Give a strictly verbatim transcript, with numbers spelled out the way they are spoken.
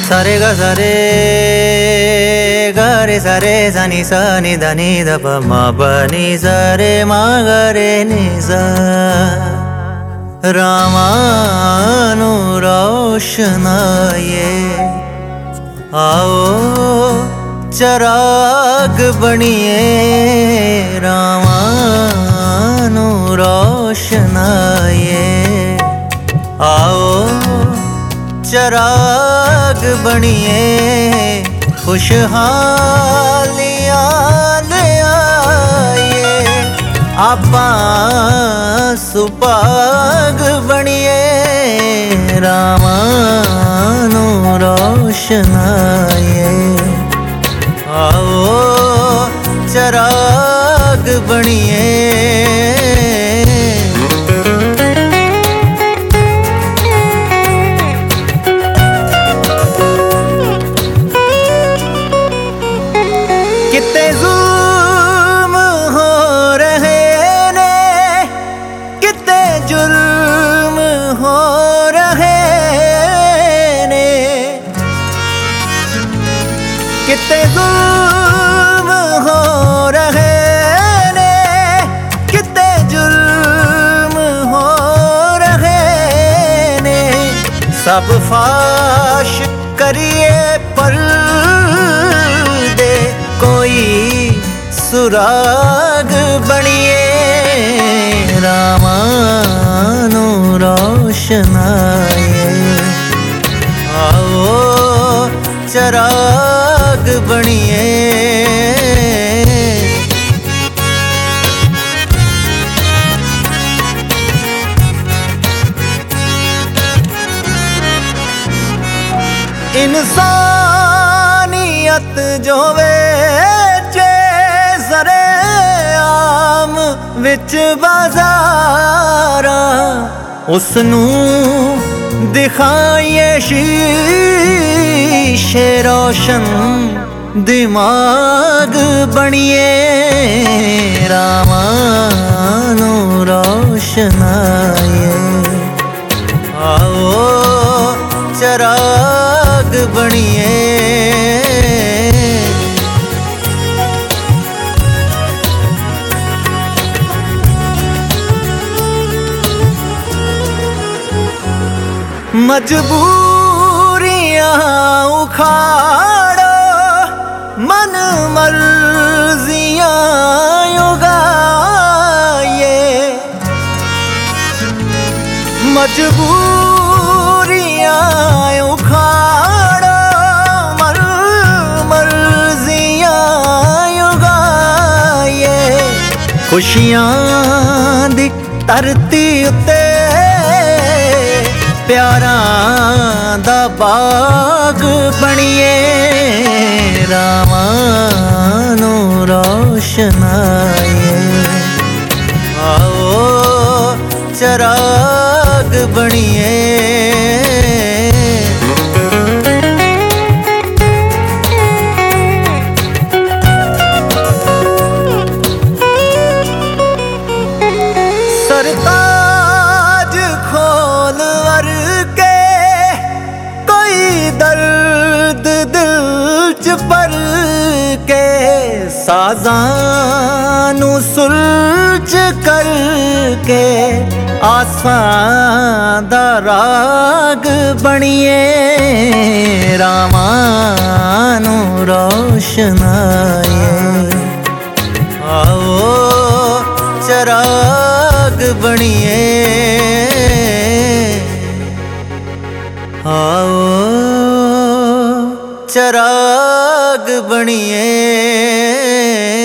सारे ग सारे ग रे सारे सनी सा नि ध नि ध प म प नि सा रे म ग रे नि सा। रामानुरोशनाये आओ चराग बनिए, रामानुरोशनाये आओ चराग बनिए, खुशहालियाँ ले आइए, आपा सुपाग बनिए, रामानुरोशनाये आओ चराग बनिए। कितने जुल्म हो रहे ने, कितने जुल्म हो रहे ने, कितने जुल्म हो रहे ने, कितने जुल्म हो रहे ने, सब फाश करिए पर्दे, कोई सुराग बनिए, रामानुरोशनाये आओ चराग बनिए। इंसानियत जो वेचे सरे आम विच बाजारा, उसनू दिखाइए शीशे रोशन दिमाग बनिए, रामानुरोशनाये आओ चराग बनिए। मजबूरियाँ उखाड़ो, मन मर्जियाँ उगाइए, मजबूरियाँ उखाड़ो, मन मर्जियाँ उगाइए, खुशियाँ दी धरती उत्ते प्यारां दा बाग बनिए, रामानुरोशनाये आओ चराग बनिए। सरताज खोल वर के, कोई दर्द दिल च पर के, साज़ानू सुलझ करके, आसां दा राग बनिए, रामानुरोशनाये आओ चराग बनिए, आओ चराग बनिए।